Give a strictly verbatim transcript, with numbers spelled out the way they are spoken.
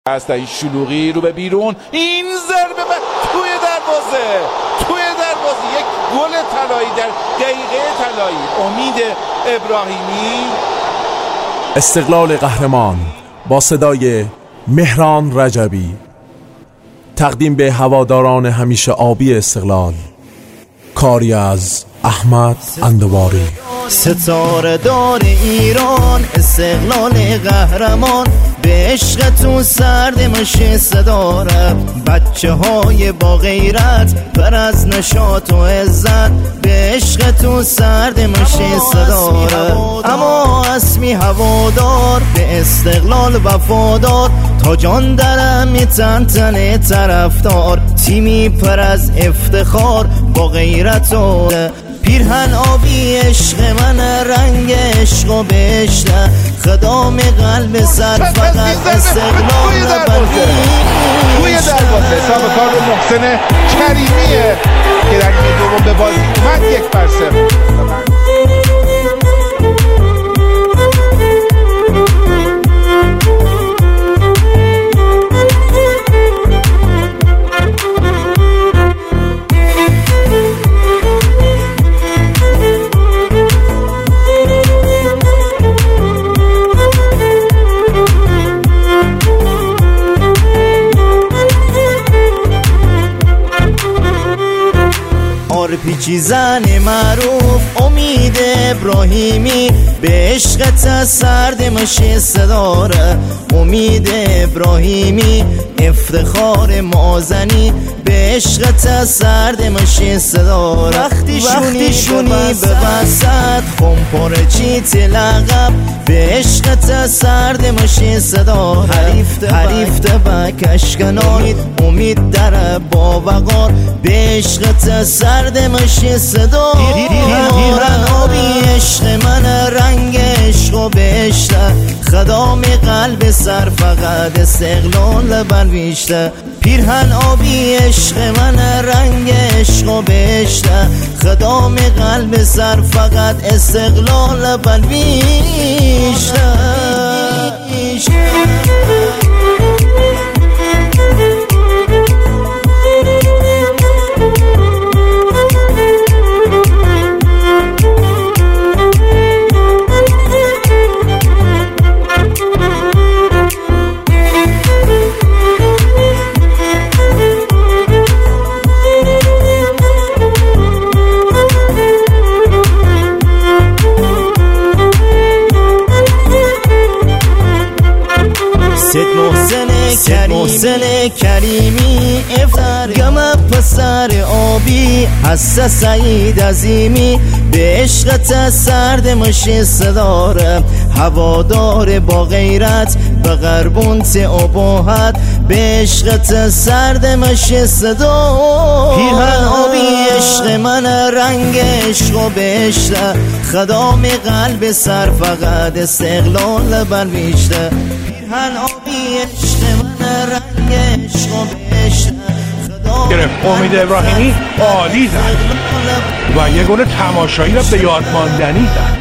است این شلوغی رو به بیرون، این ضربه و توی دروازه توی دروازه یک گل طلایی در دقیقه طلایی. امید ابراهیمی. استقلال قهرمان با صدای مهران رجبی، تقدیم به هواداران همیشه آبی استقلال، کاری از احمد اندواری. ستاره دار ایران، استقلال قهرمان، به عشق تو سرد مشه صداره، بچه های با غیرت پر از نشاط و عزت، به عشق تو سرد مشه صداره. اما اسمی هوادار، به استقلال وفادار، تا جان درم میتن تن طرفدار، تیمی پر از افتخار با غیرت و پیرهن آبی عشق من، رنگ عشق و بهشته، خدام قلب سر فقط استقلال بلدی. توی دروازه حساب کار محسن کریمیه که در نیمه دوم به بازی اومد. یک بر صفر. پیچی زن معروف امید ابراهیمی، به عشقت سرد مشه صداره. امید ابراهیمی افتخار مازنی، به عشقت سرد مشه صداره. وقتی شونی شونی به وسط خمپاره چیت لقب، به عشقت سرد مشه صداره. حریفت بکش کنار امید در با وقار، به عشقت سرد مشه صدا. پیرهن آبی عشق من، رنگ عشق و بهشته، خدام قلب سر فقط استقلال بلویشته. پیرهن آبی عشق من، رنگ عشق و بهشته، خدام قلب سر فقط استقلال بلویشته. محسن کریمی افتر گم پسر آبی، حس سعید عظیمی، به عشقت سرد مشه صداره. هوادار با غیرت به غربونت اباحت، به عشقت سرد مشه صدا. پیرهن آبی عشق من، رنگ عشق و بهشته، خدام قلب سر فقط استقلال بلویشته. پیرهن آبی عشق من، رنگ عشق و بهشته، گرفت. امید ابراهیمی عالی زد و یه گل تماشایی را به یاد ماندنی زد.